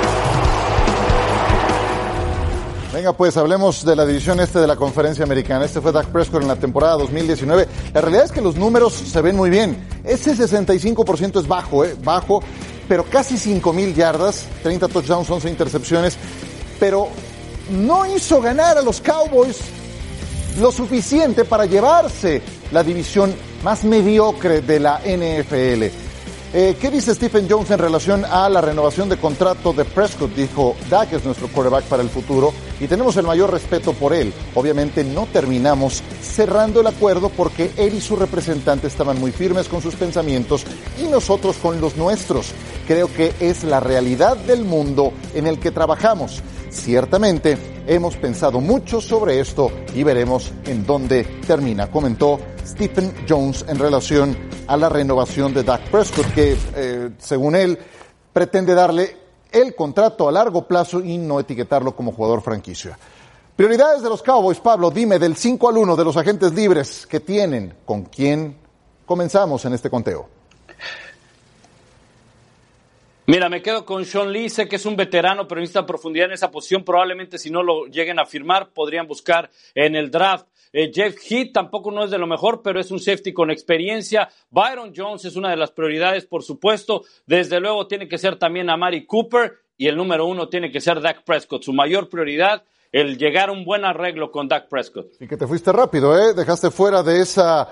Venga, pues hablemos de la división este de la Conferencia Americana. Este fue Dak Prescott en la temporada 2019. La realidad es que los números se ven muy bien. Ese 65% es bajo, pero casi 5,000 yardas, 30 touchdowns, 11 intercepciones. Pero no hizo ganar a los Cowboys lo suficiente para llevarse la división más mediocre de la NFL. ¿Qué dice Stephen Jones en relación a la renovación de contrato de Prescott? Dijo, Dak es nuestro quarterback para el futuro y tenemos el mayor respeto por él. Obviamente no terminamos cerrando el acuerdo porque él y su representante estaban muy firmes con sus pensamientos y nosotros con los nuestros. Creo que es la realidad del mundo en el que trabajamos. Ciertamente hemos pensado mucho sobre esto y veremos en dónde termina, comentó Stephen Jones en relación a la renovación de Dak Prescott, que según él pretende darle el contrato a largo plazo y no etiquetarlo como jugador franquicia. Prioridades de los Cowboys, Pablo, dime del 5-1 de los agentes libres que tienen, ¿con quién comenzamos en este conteo? Mira, me quedo con Sean Lee, sé que es un veterano, pero necesita profundidad en esa posición. Probablemente si no lo lleguen a firmar, podrían buscar en el draft. Jeff Heath tampoco no es de lo mejor, pero es un safety con experiencia. Byron Jones es una de las prioridades, por supuesto. Desde luego tiene que ser también Amari Cooper y el número 1 tiene que ser Dak Prescott. Su mayor prioridad, el llegar a un buen arreglo con Dak Prescott. Y que te fuiste rápido, ¿eh? Dejaste fuera de esa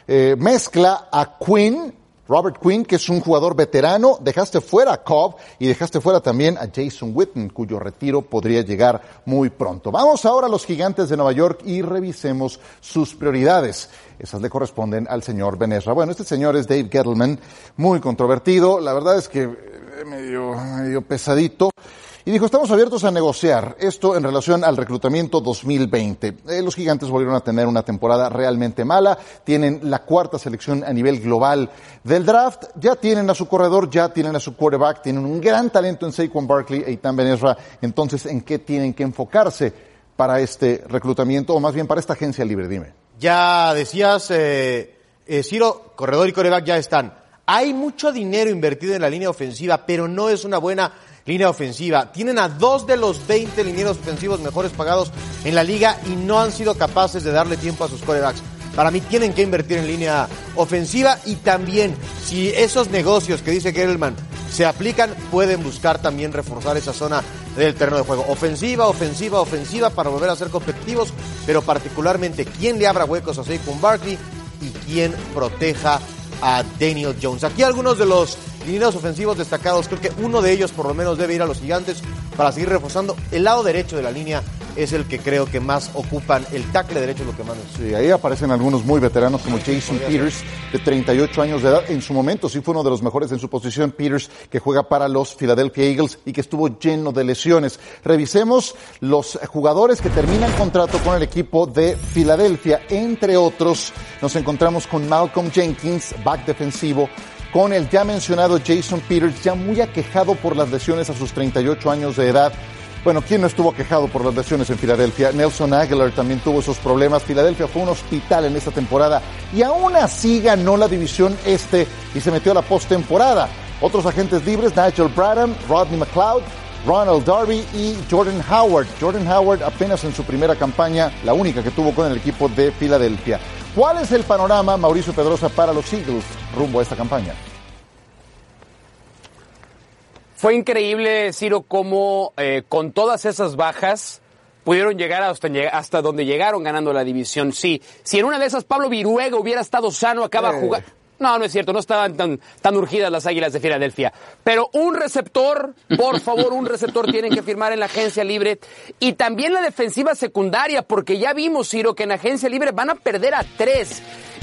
mezcla a Robert Quinn, que es un jugador veterano, dejaste fuera a Cobb y dejaste fuera también a Jason Witten, cuyo retiro podría llegar muy pronto. Vamos ahora a los Gigantes de Nueva York y revisemos sus prioridades. Esas le corresponden al señor Ben Ezra. Bueno, este señor es Dave Gettleman, muy controvertido, la verdad es que medio pesadito. Y dijo, estamos abiertos a negociar esto en relación al reclutamiento 2020. Los Gigantes volvieron a tener una temporada realmente mala. Tienen la 4ª selección a nivel global del draft. Ya tienen a su corredor, ya tienen a su quarterback. Tienen un gran talento en Saquon Barkley e Eitan Ben Ezra. Entonces, ¿en qué tienen que enfocarse para este reclutamiento? O más bien para esta agencia libre, dime. Ya decías, Ciro, corredor y quarterback ya están. Hay mucho dinero invertido en la línea ofensiva, pero no es una buena línea ofensiva. Tienen a 2 de los 20 linieros ofensivos mejores pagados en la liga y no han sido capaces de darle tiempo a sus quarterbacks. Para mí tienen que invertir en línea ofensiva y también, si esos negocios que dice Gettleman se aplican, pueden buscar también reforzar esa zona del terreno de juego. Ofensiva para volver a ser competitivos, pero particularmente quién le abra huecos a Saquon Barkley y quién proteja a Daniel Jones. Aquí algunos de los linieros ofensivos destacados, creo que uno de ellos por lo menos debe ir a los Gigantes para seguir reforzando. El lado derecho de la línea es el que creo que más ocupan, el tackle derecho es lo que más. Sí, ahí aparecen algunos muy veteranos como Jason Peters, de 38 años de edad. En su momento sí fue uno de los mejores en su posición, Peters, que juega para los Philadelphia Eagles y que estuvo lleno de lesiones. Revisemos los jugadores que terminan contrato con el equipo de Filadelfia. Entre otros, nos encontramos con Malcolm Jenkins, back defensivo, con el ya mencionado Jason Peters, ya muy aquejado por las lesiones a sus 38 años de edad. Bueno, ¿quién no estuvo aquejado por las lesiones en Filadelfia? Nelson Aguilar también tuvo esos problemas. Filadelfia fue un hospital en esta temporada y aún así ganó la división este y se metió a la postemporada. Otros agentes libres, Nigel Bradham, Rodney McLeod, Ronald Darby y Jordan Howard. Jordan Howard apenas en su primera campaña, la única que tuvo con el equipo de Filadelfia. ¿Cuál es el panorama, Mauricio Pedrosa, para los Eagles rumbo a esta campaña? Fue increíble, Ciro, cómo con todas esas bajas pudieron llegar hasta donde llegaron ganando la división. Sí, si en una de esas Pablo Viruega hubiera estado sano, acaba jugando. No es cierto, no estaban tan urgidas las Águilas de Filadelfia. Pero un receptor, por favor, un receptor tienen que firmar en la agencia libre. Y también la defensiva secundaria, porque ya vimos, Ciro, que en agencia libre van a perder a 3.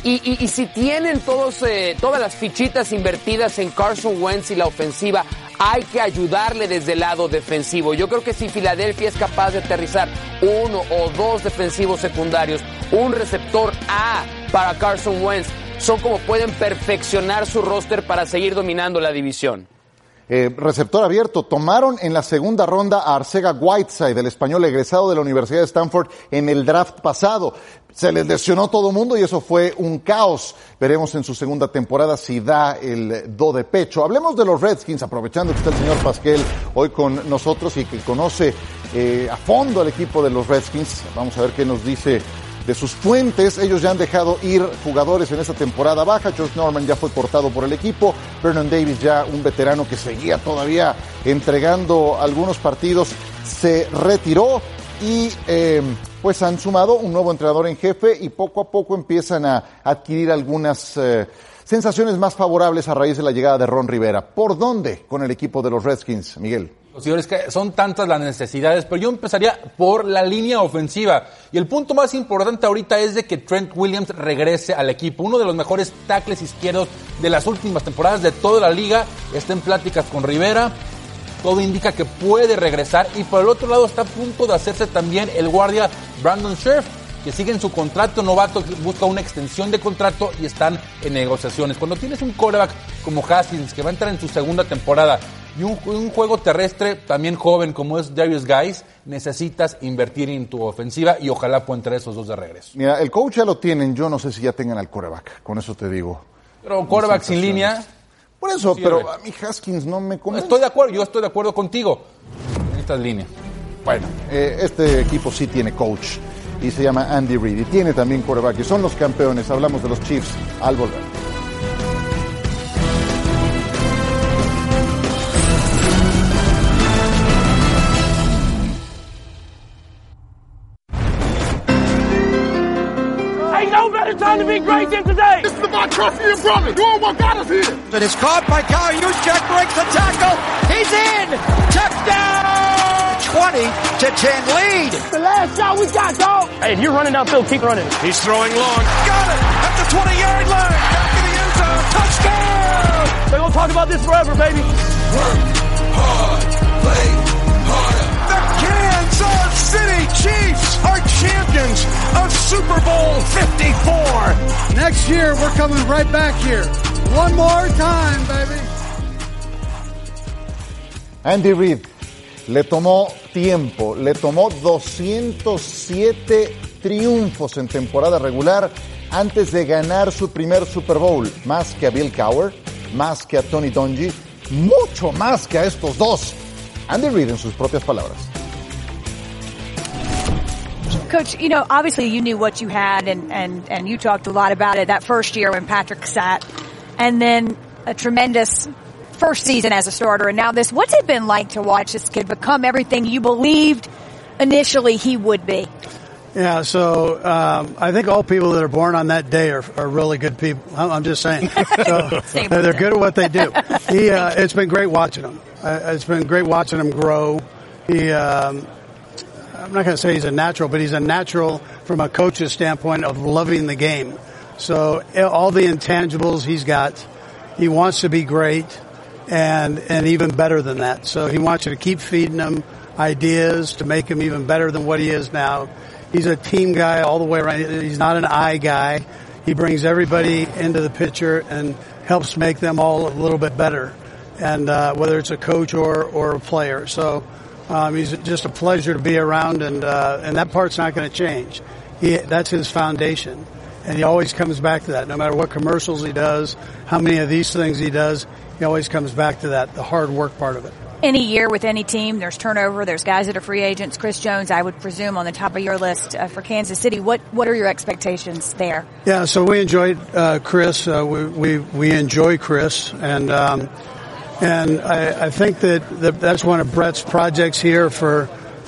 Y si tienen todas las fichitas invertidas en Carson Wentz y la ofensiva, hay que ayudarle desde el lado defensivo. Yo creo que si Filadelfia es capaz de aterrizar 1 o 2 defensivos secundarios, un receptor A para Carson Wentz, son como pueden perfeccionar su roster para seguir dominando la división. Receptor abierto, tomaron en la segunda ronda a Arcega Whiteside, el español egresado de la Universidad de Stanford en el draft pasado. Se les lesionó todo el mundo y eso fue un caos. Veremos en su segunda temporada si da el do de pecho. Hablemos de los Redskins, aprovechando que está el señor Pasquel hoy con nosotros y que conoce a fondo al equipo de los Redskins. Vamos a ver qué nos dice de sus fuentes. Ellos ya han dejado ir jugadores en esta temporada baja. George Norman ya fue cortado por el equipo. Vernon Davis, ya un veterano que seguía todavía entregando algunos partidos, se retiró y pues han sumado un nuevo entrenador en jefe y poco a poco empiezan a adquirir algunas sensaciones más favorables a raíz de la llegada de Ron Rivera. ¿Por dónde con el equipo de los Redskins, Miguel? Señores, que son tantas las necesidades, pero yo empezaría por la línea ofensiva. Y el punto más importante ahorita es de que Trent Williams regrese al equipo. Uno de los mejores tackles izquierdos de las últimas temporadas de toda la liga. Está en pláticas con Rivera. Todo indica que puede regresar. Y por el otro lado está a punto de hacerse también el guardia Brandon Scherff, que sigue en su contrato novato, busca una extensión de contrato y están en negociaciones. Cuando tienes un quarterback como Haskins, que va a entrar en su segunda temporada, y un juego terrestre también joven como es Darius Guice, necesitas invertir en tu ofensiva y ojalá puedan traer esos dos de regreso. Mira, el coach ya lo tienen, yo no sé si ya tengan al quarterback, con eso te digo. Pero quarterback sin línea. Por eso, pero a mí Haskins no me convence. Estoy de acuerdo, yo estoy de acuerdo contigo. Necesitas línea. Bueno, este equipo sí tiene coach y se llama Andy Reid y tiene también quarterback y son los campeones. Hablamos de los Chiefs al volver. Time to be great here today. This is about Trophy and brother. You all what got us here. It is caught by Kyle Juszczyk, breaks the tackle. He's in. Touchdown. 20-10 lead. The last shot we got, dog. Hey, if you're running downfield, keep running. He's throwing long. Got it at the 20-yard line. Back in the end zone. Touchdown. They're gonna talk about this forever, baby. Work hard, play harder. The Kansas City Chiefs are champions of Super Bowl 54. Next year, we're coming right back here. One more time, baby. Andy Reid le tomó tiempo, le tomó 207 triunfos en temporada regular antes de ganar su primer Super Bowl. Más que a Bill Cowher, más que a Tony Dungy, mucho más que a estos dos. Andy Reid en sus propias palabras. Coach, you know, obviously you knew what you had and you talked a lot about it that first year when Patrick sat, and then a tremendous first season as a starter, and now this. What's it been like to watch this kid become everything you believed initially he would be? Yeah, so I think all people that are born on that day are really good people. I'm just saying. So, they're good at what they do. It's been great watching him. It's been great watching him grow. I'm not going to say he's a natural, but he's a natural from a coach's standpoint of loving the game. So all the intangibles he's got, he wants to be great and even better than that. So he wants you to keep feeding him ideas to make him even better than what he is now. He's a team guy all the way around. He's not an I guy. He brings everybody into the picture and helps make them all a little bit better. And whether it's a coach or a player. So he's just a pleasure to be around, and that part's not going to change. That's his foundation, and he always comes back to that. No matter what commercials he does, how many of these things he does, he always comes back to that, the hard work part of it. Any year with any team, there's turnover, there's guys that are free agents. Chris Jones, I would presume, on the top of your list for Kansas City. What are your expectations there? Yeah, so we enjoyed Chris. We enjoy Chris, and I think that's one of Brett's projects here for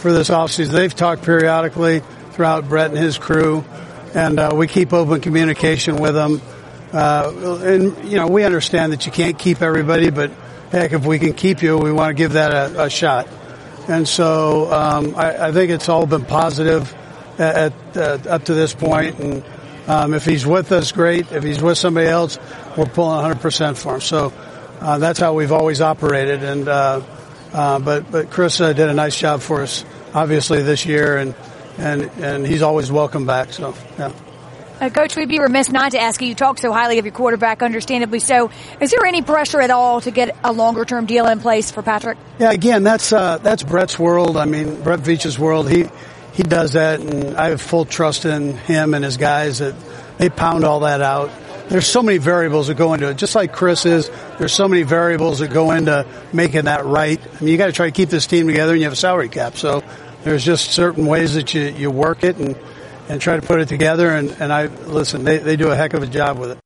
for this offseason. They've talked periodically throughout Brett and his crew, and we keep open communication with them. And, you know, we understand that you can't keep everybody, but heck, if we can keep you, we want to give that a shot. And so I think it's all been positive up to this point. And if he's with us, great. If he's with somebody else, we're pulling 100% for him. So that's how we've always operated. And but Chris did a nice job for us, obviously, this year, and he's always welcome back. So, yeah. Coach, we'd be remiss not to ask you. You talk so highly of your quarterback, understandably so. Is there any pressure at all to get a longer-term deal in place for Patrick? Yeah, again, that's Brett's world. I mean, Brett Veach's world. He does that, and I have full trust in him and his guys that they pound all that out. There's so many variables that go into it. Just like Chris is, there's so many variables that go into making that right. I mean, you got to try to keep this team together, and you have a salary cap. So there's just certain ways that you work it and try to put it together, and they do a heck of a job with it.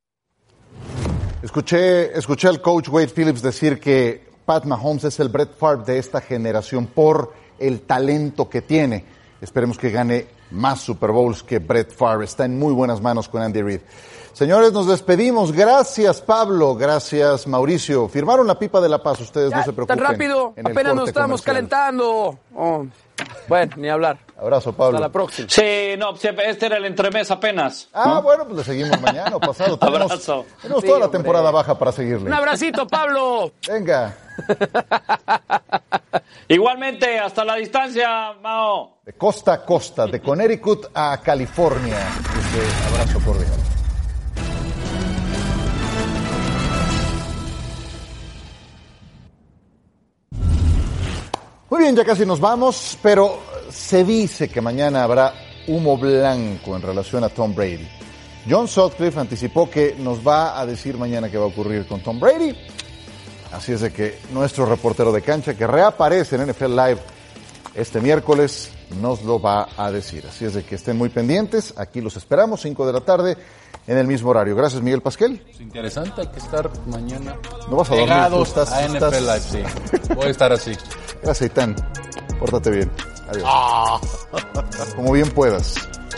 Escuché al coach Wade Phillips decir que Pat Mahomes es el Brett Favre de esta generación por el talento que tiene. Esperemos que gane más Super Bowls que Brett Favre. Está en muy buenas manos con Andy Reid. Señores, nos despedimos. Gracias, Pablo. Gracias, Mauricio. Firmaron la pipa de la paz. Ustedes no se preocupen. Tan rápido. Apenas nos estamos calentando. Bueno, ni hablar. Abrazo, Pablo. Hasta la próxima. Sí, no, este era el entremés apenas. ¿No? Bueno, pues le seguimos mañana o pasado. Abrazo. Tenemos toda la temporada baja para seguirle. Un abracito, Pablo. Venga. Igualmente, hasta la distancia, Mao. De costa a costa, de Connecticut a California. Abrazo cordial. Muy bien, ya casi nos vamos, pero se dice que mañana habrá humo blanco en relación a Tom Brady. John Sutcliffe anticipó que nos va a decir mañana qué va a ocurrir con Tom Brady. Así es de que nuestro reportero de cancha, que reaparece en NFL Live este miércoles, nos lo va a decir. Así es de que estén muy pendientes. Aquí los esperamos, 5 de la tarde, en el mismo horario. Gracias, Miguel Pasquel. Es interesante, hay que estar mañana no vas a dormir, pegados a NFL Live, sí. Voy a estar así. Gracias, Aitán. Pórtate bien. Adiós. Como bien puedas.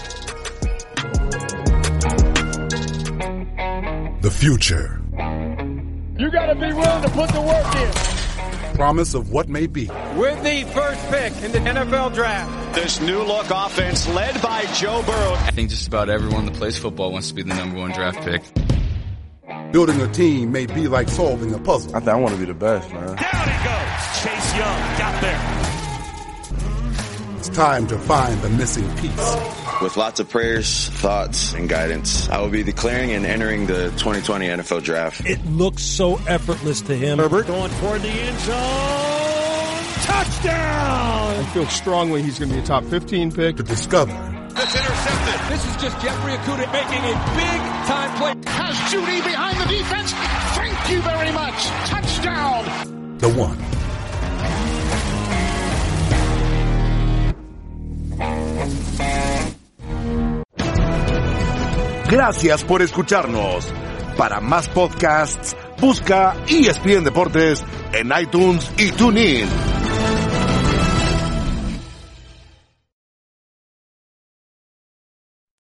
The future. You gotta be willing to put the work in. Promise of what may be. With the first pick in the NFL draft. This new look offense led by Joe Burrow. I think just about everyone that plays football wants to be the #1 draft pick. Building a team may be like solving a puzzle. I want to be the best, man. Down he goes. Chase Young got there. It's time to find the missing piece. With lots of prayers, thoughts, and guidance, I will be declaring and entering the 2020 NFL Draft. It looks so effortless to him. Herbert going toward the end zone. Touchdown! I feel strongly he's going to be a top 15 pick. To discover. That's intercepted. This is just Jeffrey Okudah making a big-time play. Has Judy behind the defense. Thank you very much. Touchdown! The one. Gracias por escucharnos. Para más podcasts, busca ESPN Deportes en iTunes y TuneIn.